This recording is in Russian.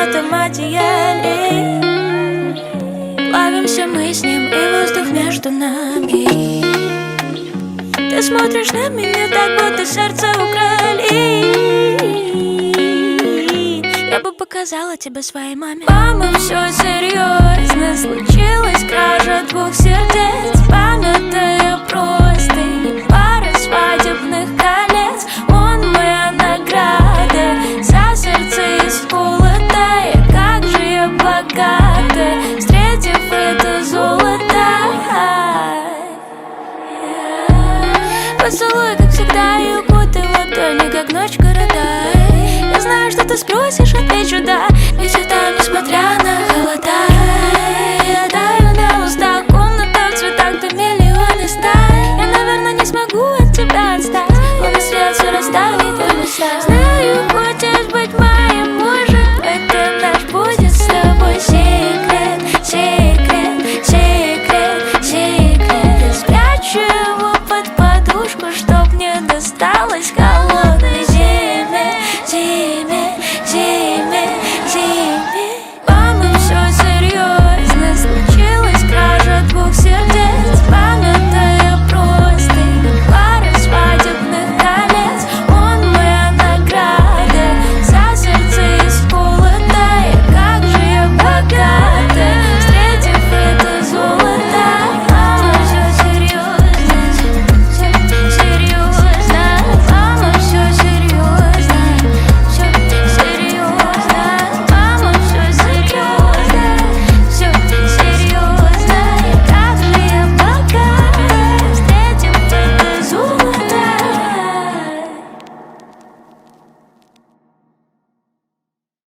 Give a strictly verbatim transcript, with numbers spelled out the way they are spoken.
этом одеяле. Плавимся мы с ним, и воздух между нами. Ты смотришь на меня так, будто сердце украли. Я бы показала тебя своей маме. Мама, все серьезно, случилась кража двух сердец. Памятая простынь, пара свадебных колец. Он моя награда за сердце из золота. И как же я богата, встретив это золото. Поцелуй, как всегда, и укутай ладони, как ночь города. Я знаю, что ты спросишь, отвечу да. Ведь это несмотря на холода.